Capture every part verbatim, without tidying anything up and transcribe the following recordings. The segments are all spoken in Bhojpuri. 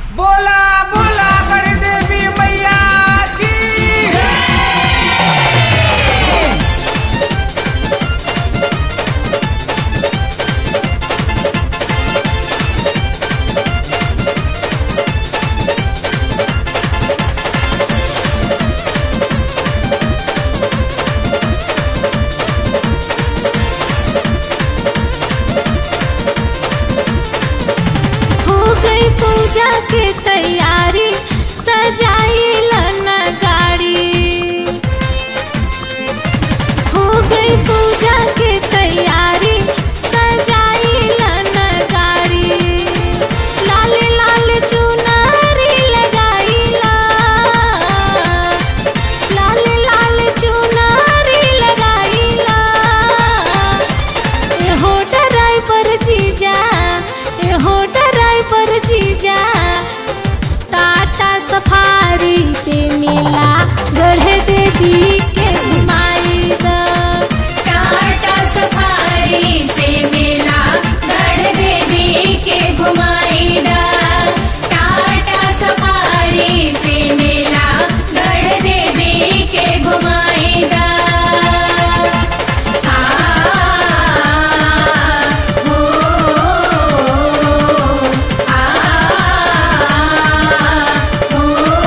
बोला बोला गढ़ देवी मैया की पूजा के तैयारी सजाई लन गाड़ी हो गई पूजा के तैयारी सजाई लन गाड़ी लाल लाल चुनरी लगाई ला लाल लाल चुनरी लगाई ला ए हो ड्राइवर जीजा ए हो ड्राइवर जीजा टाटा सफारी से मिला गढ़ देवी के घुमाई द टाटा सफारी से मेला गढ़ देवी के घुमाई दा टाटा सफारी से मेला गढ़ देवी के घुमाई दा आ हो आ हो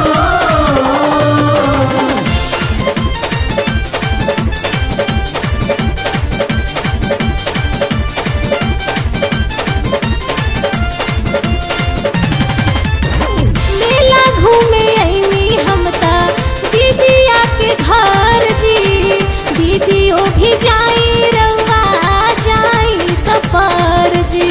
मेला घूमे आईनी हम ता दीदिया के घर जी दीदियो भी जाई रवा जाई सफर जी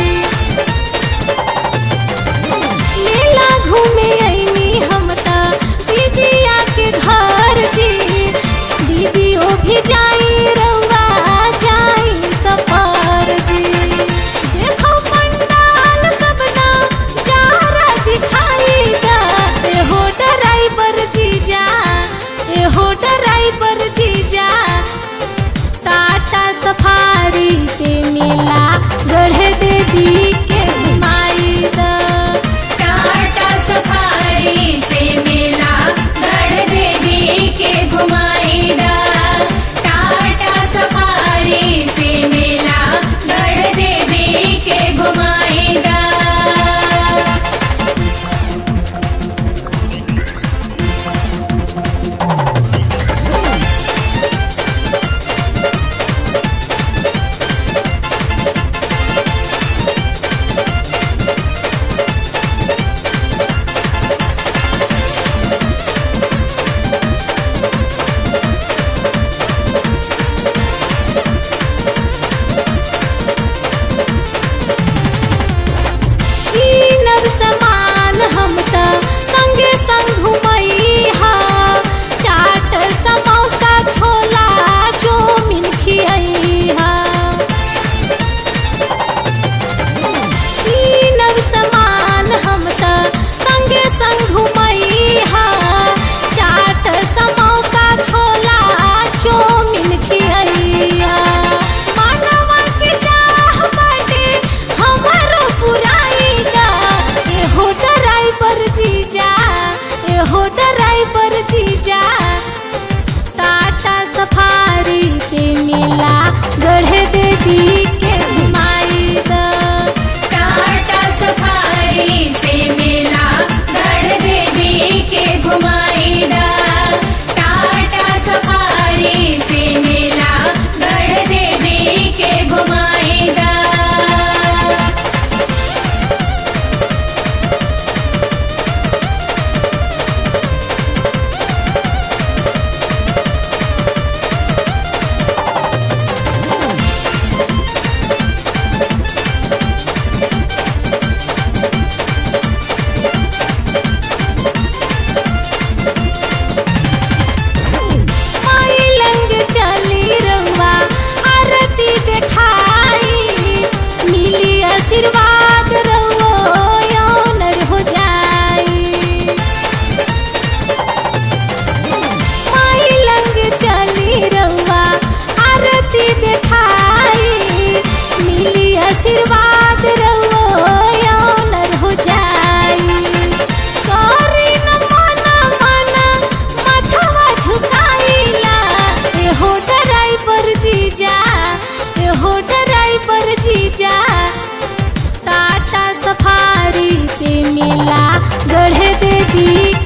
मेला घूमे आईनी हम ता दीदिया के घर जी दीदियो भी जाई रवा जाई सफर जी देखो पंडाल सबना जारा दिखाई दा ए हो ड्राइवर जीजा ए हो ड्राइवर जीजा टाटा सफारी से मिला गढ़ देवी के घुमाई दा टाटा सफारी से मेला गढ़ देवी के घुमाई दा टाटा सफारी से मेला गढ़ देवी के घुमाई दा कीनब समान हम ता संगे संग घुमई हा चाट समोसा छोला चौमिन खियई हा कीनब समान हम ता संगे संग घुमई हा चाट समोसा छोला चौमिन खियई हा मानवा के चाह बाटे हमारो पुराई दा ए हो ड्राइवर जीजा ए हो ड्राइवर जा टाटा सफारी से मेला गढ़ देवी